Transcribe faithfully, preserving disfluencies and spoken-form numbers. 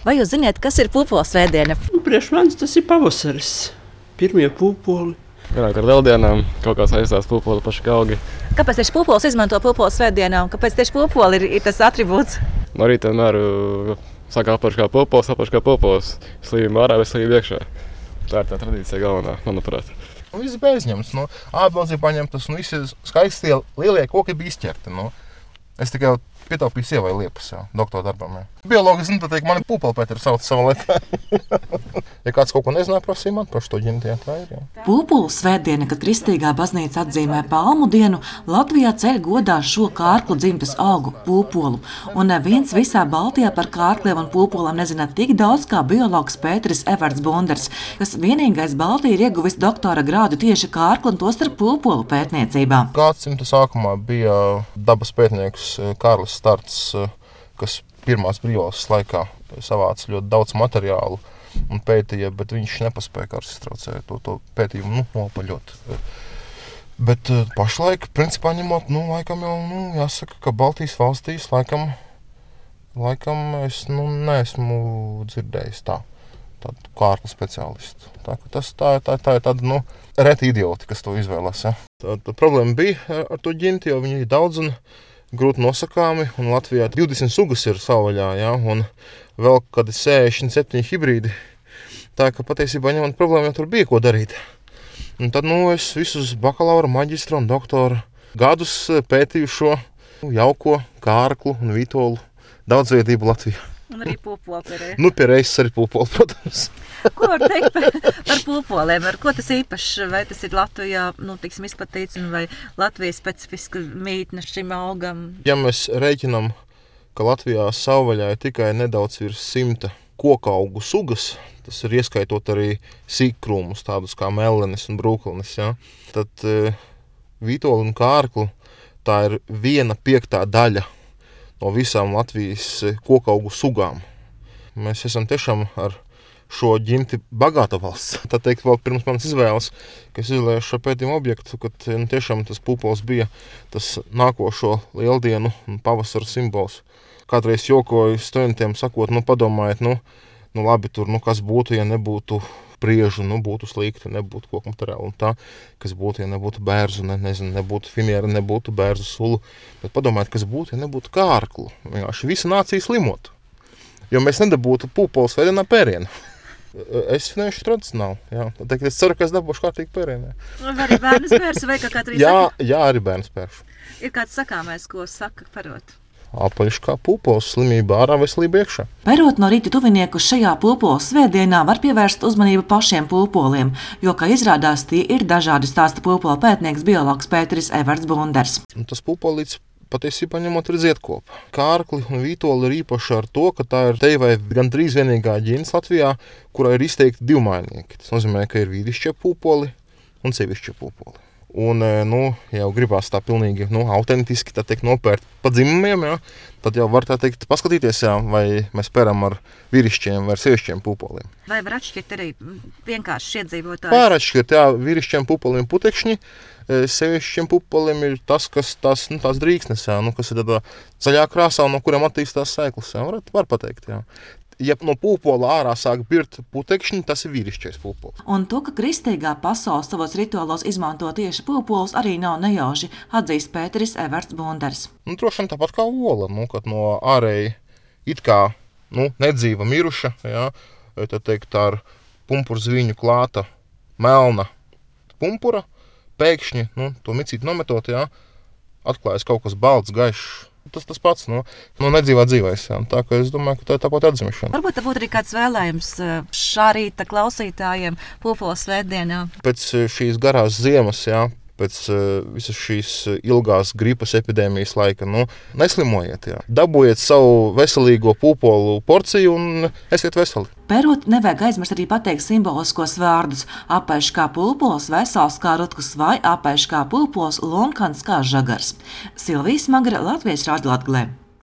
Vai jūs ziniet, kas ir pūpoles svētdiena? Nu, priekš manis tas ir pavasaris. Pirmie pūpoli. Vienāk ar lieldienām kaut kā saistās pūpoli paši augi. Kāpēc tieši pūpoles izmanto pūpoles svētdienā? Kāpēc tieši pūpoli ir, ir tas atribūts? No rīta vienmēr saka apakš kā pūpoles, apakš kā pūpoles. Slīvība ārā vai slīvība iekšā. Tā ir tā tradīcija galvenā, manuprāt. Nu, viss bija aizņemts. Nu, ābolzi paņemtas, nu, visi skaistie lielie koki bija izķerti. Nu. Es tikai pietaupīju sievai liepas, jā, doktora darbam. Jā. Biologi zina, tad teikt, mani Pūpolpēteri sauc savā lietā. Ja kāds kaut ko nezināja, prasīja man par šo ģimti, jā, tā ir. Jā. Pūpolu svētdiena, kad Kristīgā baznīca atzīmē Palmu dienu, Latvijā ceļ godā šo kārklu dzimtas augu pūpolu. Un neviens visā Baltijā par kārkliem un pūpolām nezina tik daudz kā biologs Pēteris Everts Bunders, kas vienīgais Baltijā ir ieguvis doktora grādu tieši kārklu un tostarp pūpolu pētniecībā. Gadsimta sākumā bija dabas pētnieks Kārlis Starts, kas pirmās brīvvalsts laikā savāca ļoti daudz materiālu un pētīja, bet viņš nepaspēja kārs iztraucēt to, to pētījumu nu, nopaļot. Bet pašlaik, principā ņemot, nu, laikam jau, nu, jāsaka, ka Baltijas valstīs laikam, laikam es, nu, neesmu dzirdējis tā, tādu kārklu speciālistu. Tā, tas tā, tā, tā ir tāda, nu, reti idioti, kas to izvēlās, ja. Tā, tā problēma bija ar to ģinti, jo viņi ir daudz un grūti nosakāmi, un Latvijā divdesmit sugas ir savvaļā, ja, un vēl kādi sešdesmit septiņi hibrīdi. Tā ka patiesībā ņemot problēmu, jau tur bija ko darīt. Un tad, nu, es visus bakalaura, maģistra un doktora gadus pētīju šo jauko kārklu un vitolu daudzveidību Latvijā. Un arī pūpoli pie reizes. Nu, pie reizes arī pūpoli, protams. Ko var teikt par, par pūpoliem? Ar ko tas īpašs? Vai tas ir Latvijā, nu, tiksim, izplatīts, vai Latvijas specifiska mītne šim augam? Ja mēs rēķinām, ka Latvijā savvaļā ir tikai nedaudz virs simta kokaugu sugas, tas ir ieskaitot arī sīkkrūmus, tādus kā mellenes un brūklenes, ja, tad e, vitolu un kārklu tā ir viena piektā daļa no visām Latvijas kokaugu sugām. Mēs esam tiešām ar šo ģimti bagāta valsts. Tā teikt, vēl pirms manas izvēles, ka es izvēlēju šo pētījumu objektu, kad nu, tiešām tas pūpols bija tas nākošo lieldienu un pavasara simbols. Kādreiz jokoju studentiem sakot, nu padomājiet, nu, nu labi tur, nu kas būtu, ja nebūtu priežu, nu būtu slikti, nebūtu koku materiālu un tā, kas būtu, ja nebūtu bērzu, ne, nezinu, nebūtu finiera, nebūtu bērzu sulu. Bet padomājiet, kas būtu, ja nebūtu kārklu. Vienkārši visa nācija slimotu. Jo mēs nedabūtu pūpoles svētdienā pērienu. Es svinēšu tradicionāli, jā. Tad es ceru, ka es dabūšu kārtīgi pērienē. Vai arī bērnu spērsu, vai kā kāds arī jā, saka? Jā, arī bērnu spēršu. Ir kāds sakāmais, ko saka parot? Apaļš kā pūpoles, slimība ārā, veselība iekšā. Perot no rīta tuviniekus šajā pūpoles svētdienā var pievērst uzmanību pašiem pūpoliem, jo, kā izrādās, tie ir dažādi, stāsta pūpolu pētnieks biologs Pēteris Everts Bunders. Un tas pūpolīts patiesībā ņemot ir ziedkopa. Kārkli un vītoli ir īpaši ar to, ka tā ir te vai gandrīz vienīgā ģints Latvijā, kurā ir izteikti divmainīgi. Tas nozīmē, ka ir vīrišķie pūpoli un sievišķie pūpoli. Un, nu, jau gribās tā pilnīgi, nu, autentiski, tā teikt, nopērt pa dzimumiem, jā, tad jau var tā teikt paskatīties, jā, vai mēs pēram ar vīrišķiem vai ar sievišķiem pūpoliem. Vai var atšķirt arī vienkārši iedzīvotājs? Var atšķirt, jā, vīrišķiem pūpoliem putekšņi, sievišķiem pūpoliem ir tas, kas tās, nu, tās drīksnes, jā, nu, kas ir tādā zaļā krāsā, no kuriem attīstās sēklas, jā, var, var pateikt, jā. Ja no pūpola ārā sāk birt putekšņi, tas ir vīrišķais pūpols. Un to, ka kristīgā pasaule savos rituālos izmanto tieši pūpols, arī nav nejauši, atzīst Pēteris Everts Bunders. Nu, droši vien tāpat kā ola, nu, kad no ārēji it kā, nu, nedzīva miruša, jā, tad teikt ar pumpurzviņu klāta melna pumpura, pēkšņi, nu, to micīt nometot, jā, atklājas kaut kas balts, gaišs. Tas tas pats, nu, nu nedzīvā dzīvēs, jā. Tā ka es domāju, ka tā ir tāpat atzimšana. Varbūt tā būtu arī kāds vēlējums šā rīta klausītājiem pūpoles svētdienā. Pēc šīs garās ziemas, jā, pēc visas šīs ilgās gripas epidēmijas laika, nu, neslimojiet, jā. Dabūjiet savu veselīgo pūpolu porciju un esiet veseli. Perot nevajag aizmirst arī pateikt simboliskos vārdus – apaļš kā pulpols, vesels kā rutkus vai apaļš kā pulpols, lonkans kā žagars. Silvija Smagara, Latvijas Radio Latgalē.